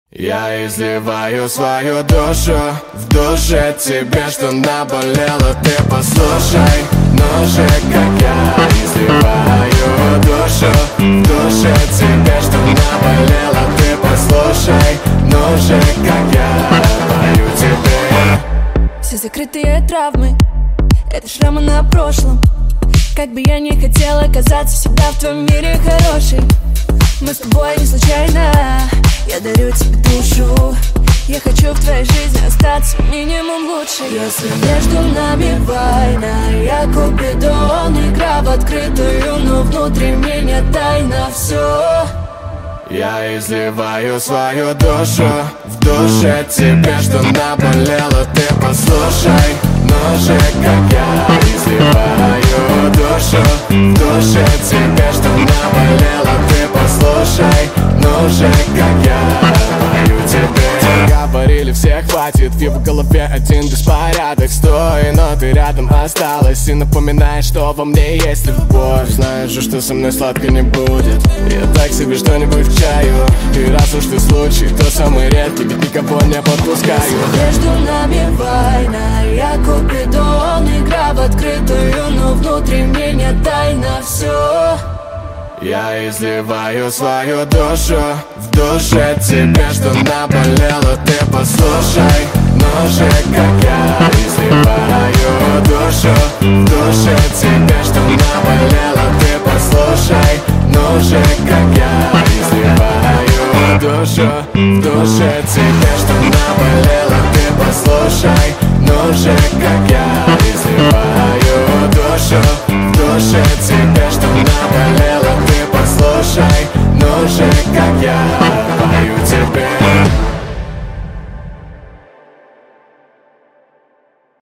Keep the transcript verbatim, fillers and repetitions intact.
Я изливаю свою душу в душе тебе, что наболело, ты послушай. Ну же, как я изливаю душу в душе тебе, что наболело, ты послушай. Ну же, как я пою тебе. Все закрытые травмы, это шрамы на прошлом. Как бы я не хотела казаться всегда в твоем мире хорошей, мы с тобой не случайно. Я дарю тебе душу, я хочу в твоей жизни остаться минимум лучше. Если между нами война, я Купидон, игра в открытую, но внутри меня тайна все. Я изливаю свою душу в душе тебе, что наболело, ты послушай. Ну же, как я изливаю душу в душе тебе, что наболело, ты послушай. Ну же, как я пою тебе. Говорили все, хватит, в его голове один беспорядок. Стой, но ты рядом осталась и напоминаешь, что во мне есть любовь. Знаешь же, что со мной сладко не будет. Я так себе что-нибудь в чаю. И раз уж ты случай, то самый редкий, ведь никого не подпускаю. Между нами война, я Купидон, игра в открытую, но внутри меня тайна все. Я изливаю свою душу в душе тебе, что наболело, ты послушай. Ну же, как я изливаю душу в душе тебе, что наболело, ты послушай. Ну же, как я изливаю душу в душе тебе, что наболело, ты послушай. Ну же, как я изливаю душу в душе тебе, что наболело, ты послушай. Ну же, как я пою